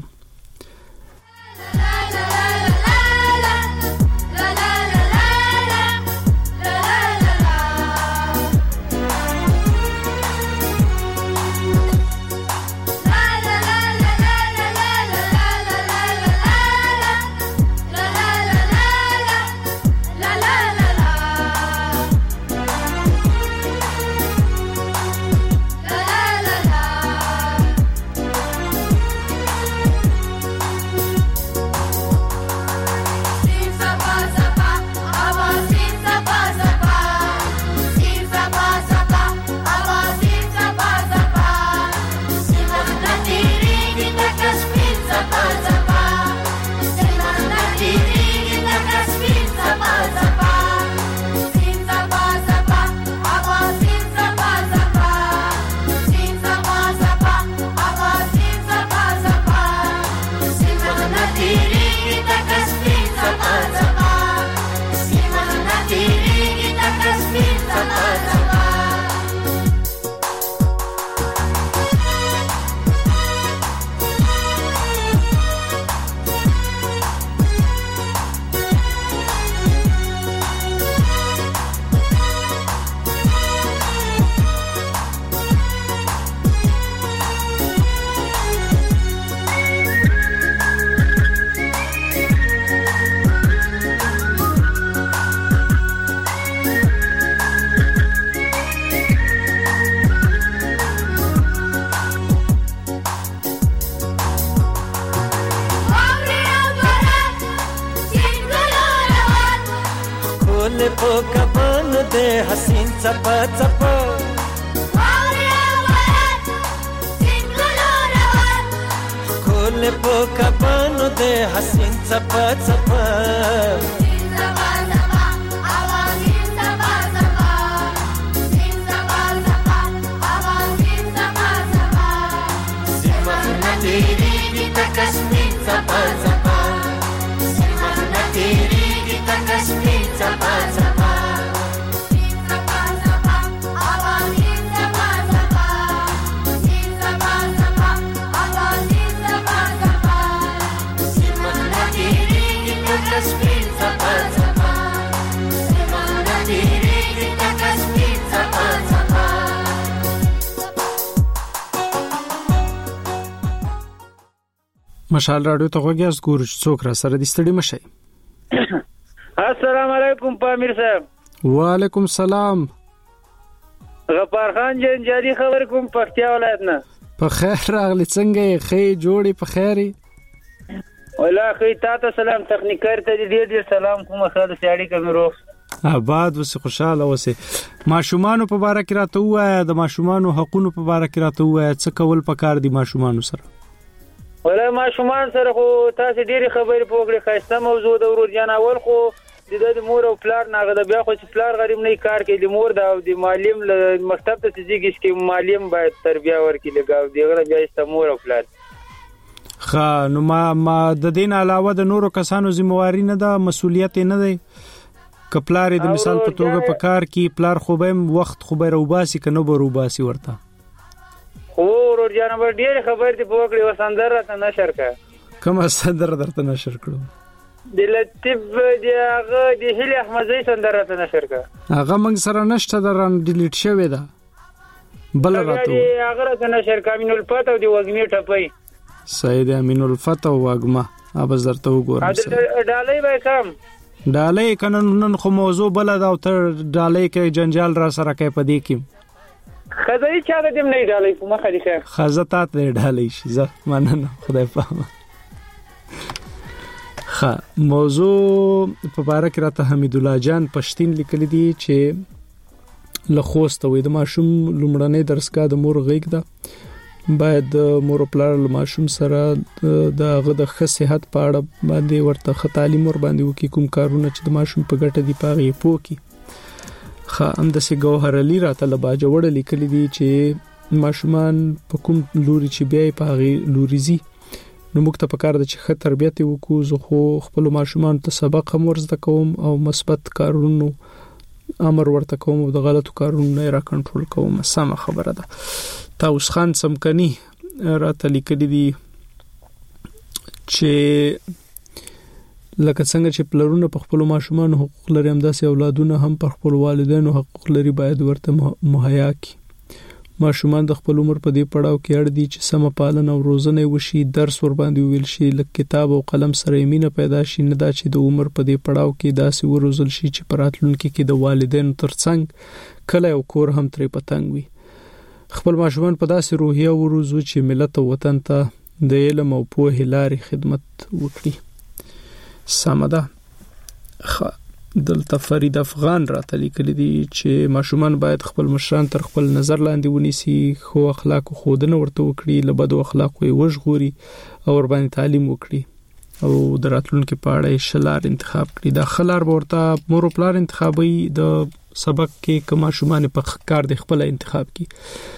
په کفن دې حسین څپه څپه کول په کفن دې حسین څپه څپه Kasmin zapa zapa, simana teri kita kasmin zapa zapa, zapa zapa, awalin zapa zapa, zapa zapa, awalin zapa zapa, simana teri kita kasmin zapa zapa, simana teri kita kasmin zapa zapa. مشال رادیو ته غوږیاست ګورج څوک را سره دي ستړي مشي. السلام علیکم پامیر صاحب. وعلیکم السلام. غفار خان جنجالي خبر کوم پکتیا ولایت نه. په خیر راغلی څنګه خې جوړي په خیري. ولا خې تاسو سلام تخنیکر ته دې سلام کوم خاله سیاړي کوم روح. آباد وسه خوشاله وسه. ماشومان په باره کې راته وایا د ماشومان حقوقو په باره کې راته وایا څه کول پکار دي ماشومان سره. ولا ماشومان سره خو تاسو ډېری خبرې پوکړې خاصه موضوع د ورور جان اول خو د مور او پلار ناغه د بیا خو چې پلار غریب نه کار کوي د مور د معلم مکتب ته ځيږي چې معلم باید تربیه ورکړي لګاو دیغه بیا است مور او پلار. خا نو ما د دین علاوه د نورو کسانو ذمہواری نه ده مسؤلیت نه ده کپلار د مثال په توګه په کار کې پلار خو به وخت خو به روباسي کنه به روباسي ورته ورور جان به ډېر خبر دي پوکړي وسندر راته نشر کا کوم سندر درته نشر کړو د لطیف دی هغه د هلی احمدزی سندر راته نشر کا هغه موږ سره نشته درن ډیلیټ شوی دا بل راته هغه راته نشر کا امین الفتح او دی وګمی ټپي سید امین الفتح او وګما ابز درته وګورم ډالۍ به کم ډالۍ کنن خو موضوع بل دا او تر ډالۍ کې جنجال را سره کې پدې کې خدای چا د دې نه ډالۍ په مخه دي ښه خزاتات نه ډالۍ شي زه مننه خدای پامه خا موضوع په باره کې راته حمید الله جان پښتين لیکل دي چې لخوسته وي د ماشوم لومړنۍ درسګه د مور غېګ ده باید مور پلار له ماشوم سره د ښه صحت په اړه باندې ورته ښه تعلیم ور باندې وکي کوم کارونه چې د ماشوم په ګټه دي پاغي پوکي خا اندسه ګوهر علی راته لبا جوړ لیکل دي چې ماشومان په کوم لوري چې بیا په هغه لوري زی نو موږ ته پکار د چې ښه تربیت وکړو زه خو خپل ماشومان ته سبق هم ورزده کوم او مثبت کارونو امر ورته کوم او د غلطو کارونو نه را کنټرول کوم سم خبره ده تاوس خان سمکنی راته لیکل دي چې لکه څنګه چې پلرونه په خپل ماشومان حقوق لري همداسې اولادونه هم په خپل والدینو حقوق لري باید ورته مهیا کړي ماشومان د خپل عمر په دې پړاو کې اړ دي چې سم پالنه او روزنه وشي درس ور باندې ویل شي لکه کتاب او قلم سره مینه پیدا شي نه دا چې د عمر په دې پړاو کې داسې ورزل شي چې پراتلونکو کې د والدینو ترڅنګ کله او کور هم ترې پتنګ وي خپل ماشومان په داسې روحیه وروزو چې ملت او وطن ته د علم او پوهې لارې خدمت وکړي سمدا دلته فرید افغان راته لیکل دي چې ماشومان باید خپل مشران تر خپل نظر لاندې ونیسي خو اخلاق خودنه ورته وکړي لبدو اخلاق وي وژغوري او ور باندې تعلیم وکړي او دراتلونکو په اړه شلار انتخاب کړي دا خلار ورته مور پلار انتخابي د سبق کې کما شومان په کار د خپل انتخاب کی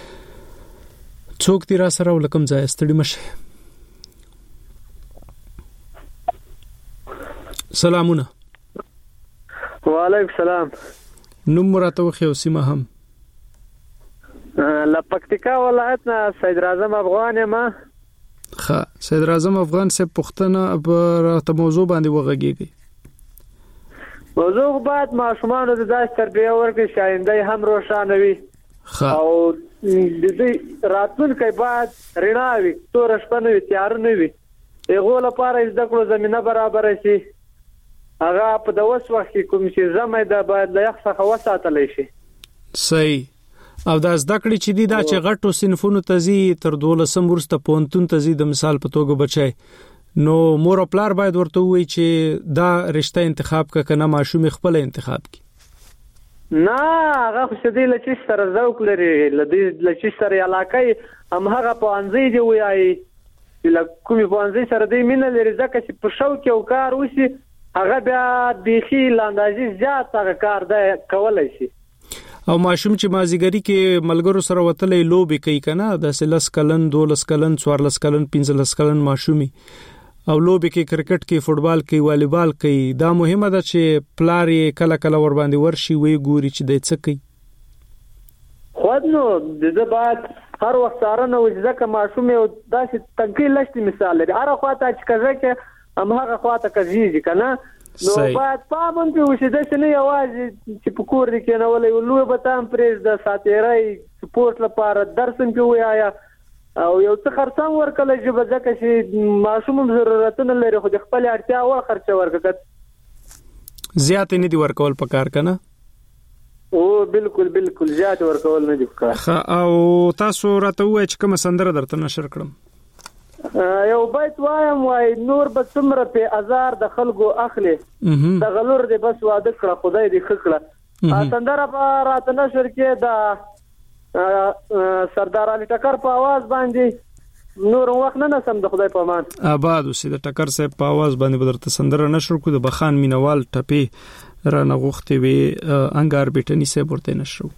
څوک تیر سره ولکم ځای ستړي مشه سلامونه وعلیکم السلام نوم مراتو خو سیمه هم لپکتیکا ولایت نه سید اعظم افغان ما ښه سید اعظم افغان سے پښتنه راته موضوع باندې وغږیږي موضوع بعد ماشومان د داس تربیه ورکړي شاینده هم روښانه وي او د دې راتلونکي بعد رڼاوي تور شپه نه تیار نه وي هغه لپاره زده کړو زمينه برابر شي هغه په دوس وخت کې کوم چې زمای د باید له یخ څخه وساتل شي صحیح او دا زده کړې چې دی دا چې غټو صنفونو تزي تر 12 ورسته پونتون تزي د مثال په توګه بچي نو مور او پلار باید ورته وي چې دا رشتہ انتخاب کنه ماشوم خپل انتخاب کی نه هغه خو چې له چې سره ذوق لري له چې سره علاقه هم هغه پوهنځی دی وایي چې له کومې پوهنځي سره دی مینه لري ځکه چې په شوق او کار وشي هغه بیا بیخي له اندازې زیات هغه کار دی کولی شي. او ماشوم چې مازیګری کې ملګرو سره وتلې لوبې کوي کنه د 10 کلن 12 کلن 14 کلن 15 کلن ماشومي او لوبې کې کرکټ کې فوټبال کې والیبال کې دا مهمه ده چې پلار یې کله کله ور باندې ورشي وي ګوري چې د څه کوي خو نو د بعد هر وخت څارنه وځي ځکه ماشوم یو داسې تنقیل لشتي مثال لري هر خواته چې کزه هم هغه خواته کزيږي کنه نو باید پابند په وشي د څه نه یوازې چې په کور کې نه ولې لوی به تام پریز د ساتيرای سپورت لپاره درسم کې ویایا او یو څه خرڅم ورکل چې بځکه چې ماشوم ضرورتونه لري خو د خپل اړتیا او خرچ ورکړه زیات نه دی ورکول پکار کنه او بالکل زیات ورکول نه دی پکار. او تاسو راته وای چې کوم سندره درته نشر کړم یو بیت وایم وای نور به څومره په هزار د خلکو اخلي د غلور دی بس واده کړه خدای دې خکړه سندره په راته نشر کې د سردار علي ټکر په आवाज باندې نور وخت نه نسم د خدای په امان آباد اوسې د ټکر صاحب په आवाज باندې بدرته سندره نشر کو د بخان مینوال ټپي را نغوختي وي انګار بیٹنی صاحب ورته نشرو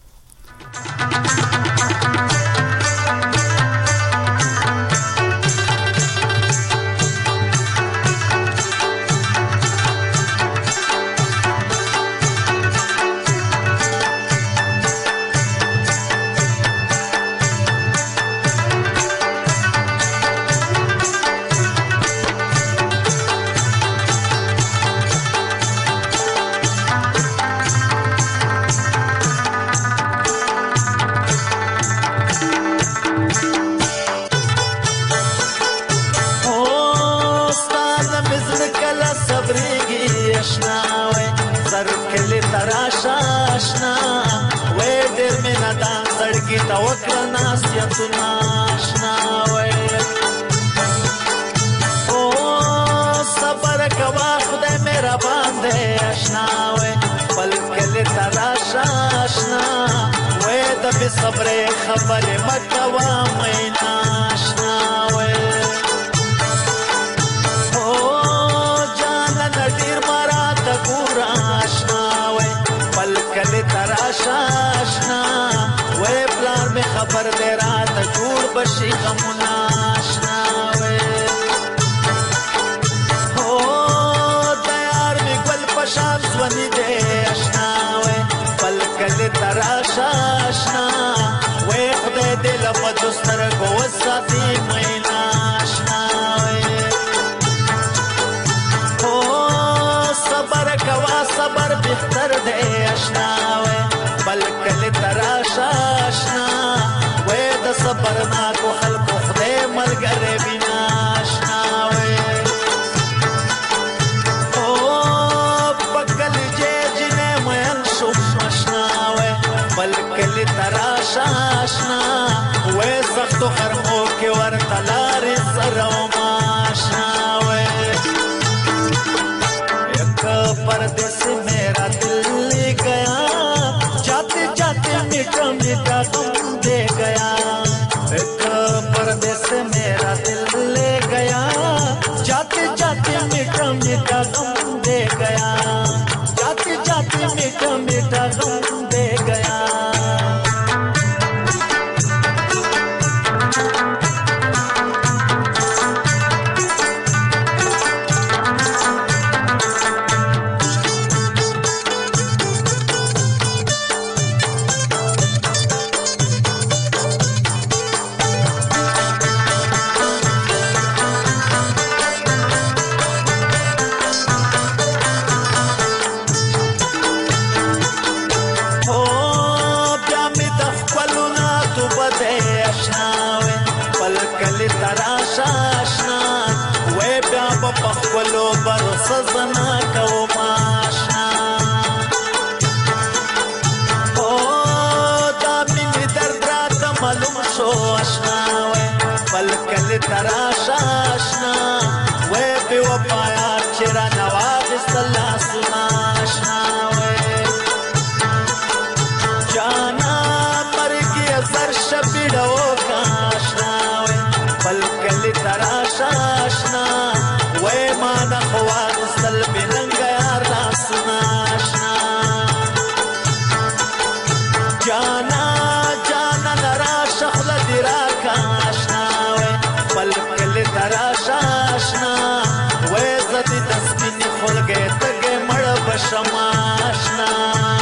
خلګې تګې مړ بشماشنا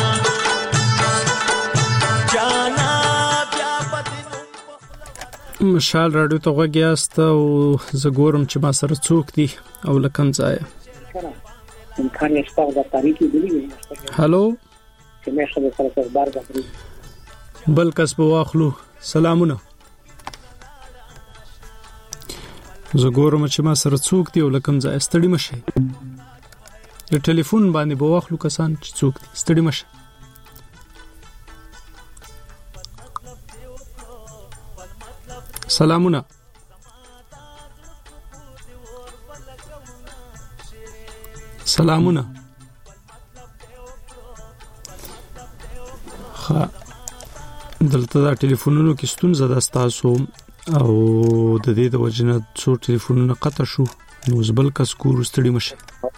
جانا بیا پدینو مشال رادیو ته وګیاست او زګورم چې ما سره څوک دی او لکم ځای امکان یې شته د تاریخي دی هالو چې مې خبر سره بار غوړي بل کس په واخلو سلامونه زګورم چې ما سره څوک دی او لکم ځای ستړي مشه د ټلیفون باندې په واخلو کسان چې څوک دی ستړي مشه سلامونه سلامونه دلته دا ټلیفونونو کې ستونزه ده ستاسو او د دې د وجنه څو ټلیفونونه قطع شو نو زبل کس کور ستړي مشه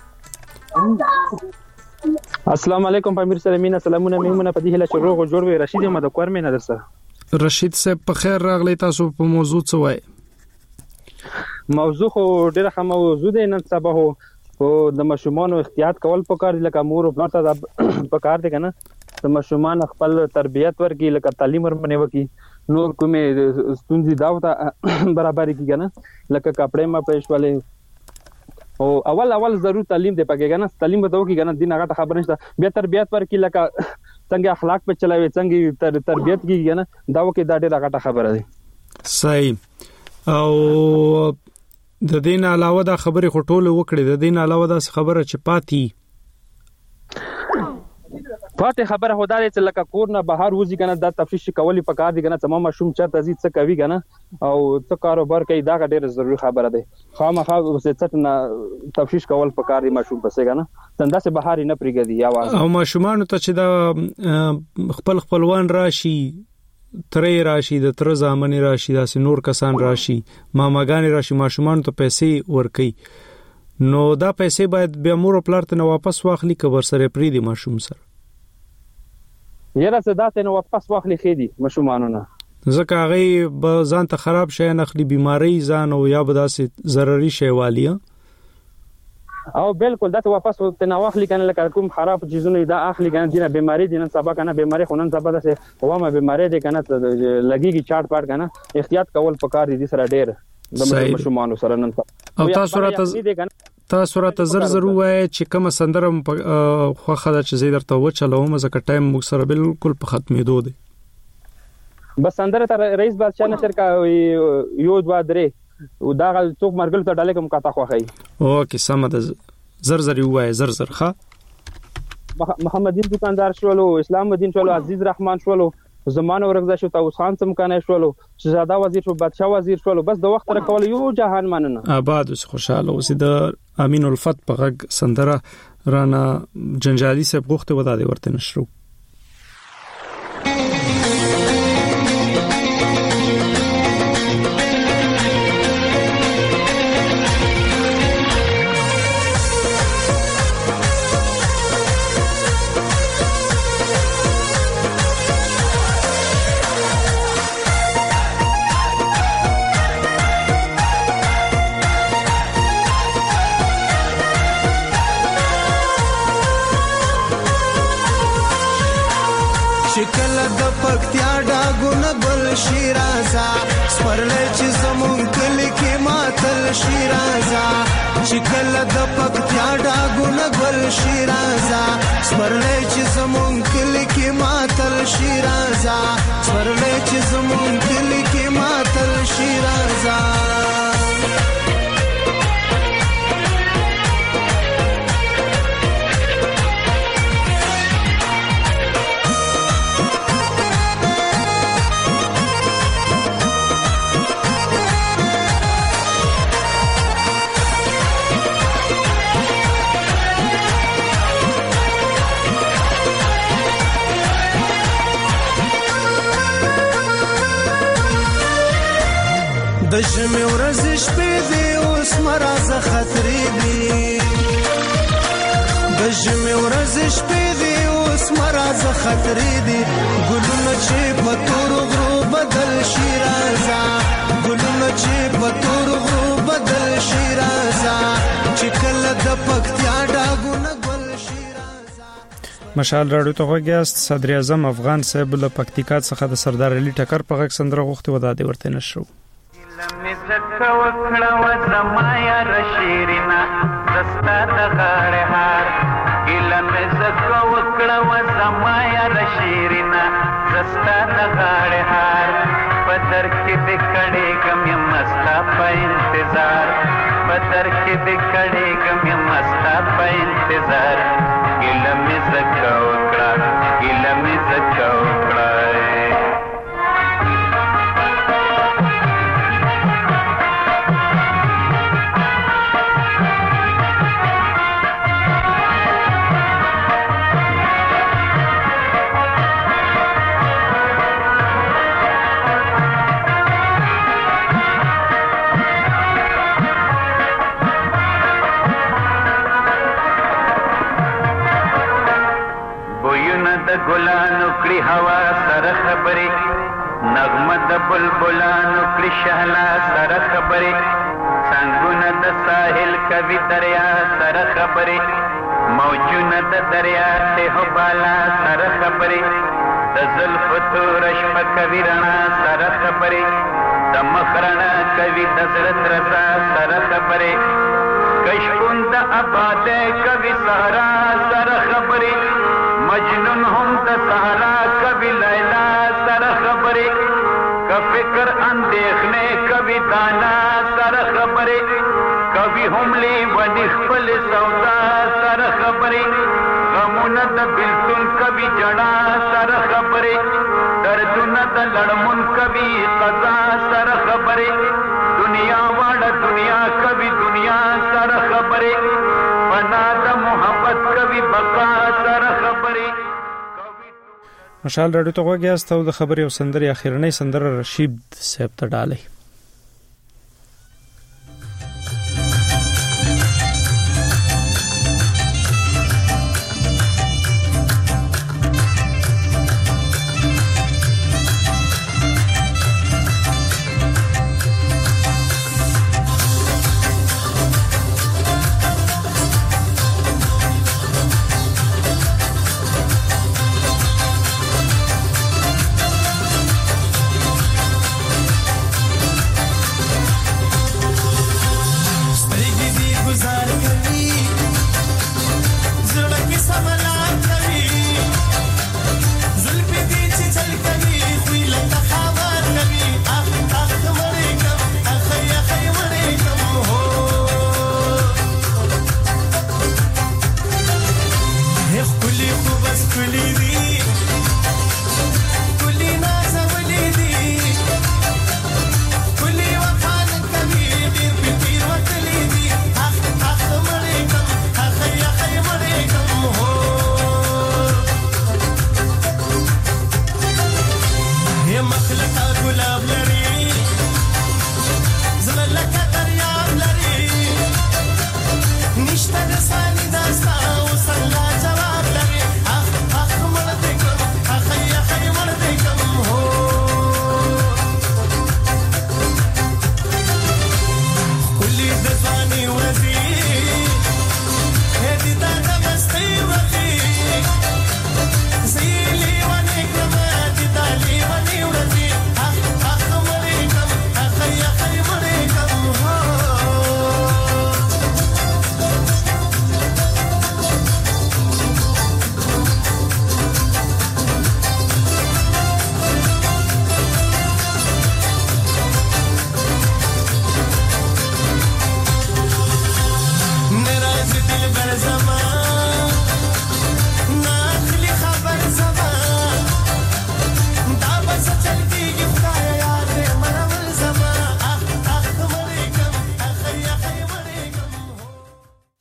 السلام علیکم پامیر سلامونه سلامونه میمونه په دې هله چې روغ جوړ وي رشید احمد کور مې نه درسه رشید صاحب په خیر راغلی تاسو په موضوع څه وای موضوع خو ډیره ښه موضوع ده نن سبا هو د مشومان احتیاط کول پکار دي لکه مور او پلار ته پکار دي کنه د مشومان خپل تربيت ورکي لکه تعلیم ورمنه وکي نور کومه ستونزې داوته برابر کی کنه لکه کپڑے ما پېښولې او اول ضرور تعلیم دی پکې کنه تعلیم وته کی کنه دین هغه خبر نشته بیا تربيت ورکي لکه څنګه اخلاق په چلاوي څنګه تربيت کی کنه دا وکي دا ډیره غټه خبره ده صحیح او د دین علاوه دا خبره خټول وکړي د دین علاوه دا خبره چې پاتې خبره هوداري چې لکه کور نه بهر وځي کنه دا تفتیش کولی پکار دي کنه تمام مشوم چرته زی څه کوي کنه او څه کاروبار کوي دا ډېر ضروري خبره ده خامخا څه نه تفتیش کول پکار دي مشوم پسې کنه څنګه چې بهر نه پریګدي आवाज او مشومان ته چې دا خپلوان راشي ترې راشي د تر زامن راشي داسې نور کسان راشي ماماګان راشي ماشومان ته پیسې ورکي نو دا پیسې باید بیا مور او پلار ته واپس واخلي کبر سره پری دي ماشوم سره یره صداته نو واپس واخلي خېدي مشومانونه ځکه هغه به ځان ته خراب شي نخلي بیماری ځان او یا به داسې ضرري شي والیا او بالکل دا ته واپس ته نو واخلي کنه لکه کوم خراب چیزونه دا اخلي کنه دینه بیماری دینه سبا کنه بیماری خونن سبا ده وامه بیماری دي کنه لګيږي چاټ پاټ کنه احتیاط کول پکار دي سره ډېر د مشومانو سره نن او تاسو راته زر وای چې کوم سندرم خو خدای چې زیدر ته و چلوم ځکه ټایم موږ سره بالکل په ختمېدو دي بس سندره ته رئیس بادشاہ نشر کا یو دوا درې او دا غل څوک مرګل ته ډاله کوم کاته خوخی اوکې سم ده زر وای زر ښه محمد دین دکاندار شولو اسلام الدین شولو عزیز رحمان شولو زمانه ورغزا شو تاوس خان سم کنه شولو شهزاده وزیر شو بادشاہ وزیر شولو بس د وخت را کول یو جهان مننه آباد اوس خوشاله اوس د امین الفت په غږ سندره رانا جنجالي سه غوخته ودا دی ورته نشرو شکل د پکتیا ډاګونه بل شیرازا سپرلې چې زمون کلی کې ماتل شیرازا شکل د پکتیا ډاګونه بل شیرازا سپرلې چې زمون کلی کې ماتل شیرازا سپرلې چې زمون کلی کې ماتل شیرازا د ژمې ورځې شپې دي اوس مرزه خطرې دي د ژمې ورځې شپې دي اوس مرزه خطرې دي ګلونه چې په تور غرو بدل شي رازا ګلونه چې په تور غرو بدل شي رازا چې کله د پکتیا ډاګ مشال راډیو ته وګیاست. صدر اعظم افغان صاحب له پکتیکا څخه د سردار علي ټکر په غږ سندره غوښتي ودا دی ورته نشو. لمزک وکړه و زمایا رشیرینا دستا د غاړه هار لمزک وکړه و زمایا رشیرینا دستا د غاړه هار پدر کې د کړي غم مستا په انتظار پدر کې د کړي غم مستا په انتظار لمزک وکړه لمزک وکړه ګلانو کړي هوا سره خبرې نغمه د بلبلانو کړي شهلا سره خبرې څنګهونه د ساحل کوي دریا سره خبرې موجونه د دریا ته بالا سره خبرې د زلفو تور شپه کوي رڼا سره خبرې د مخ رڼا کوي د زړه رضا سره خبرې کشکون د آباده کوي صحرا سره خبرې مجنون هم د صحرا کبھی لیلا سر خبرے کفکر اندیخنے کبھی دانا سر خبرے کبھی حملے ونی خپل سودا سر خبرے غمون د بلتون کبھی جڑا سر خبرے دردون د لڑمن کبھی قضا سر خبرے دنیا واڑا دنیا کبھی دنیا سر خبرے بنا د محبت کبھی بقا سر خبرے. مشال راډیو ته وګیاست او د خبرې او سندرې اخیرنۍ سندره رشید صاحب ته ډالۍ. Nishta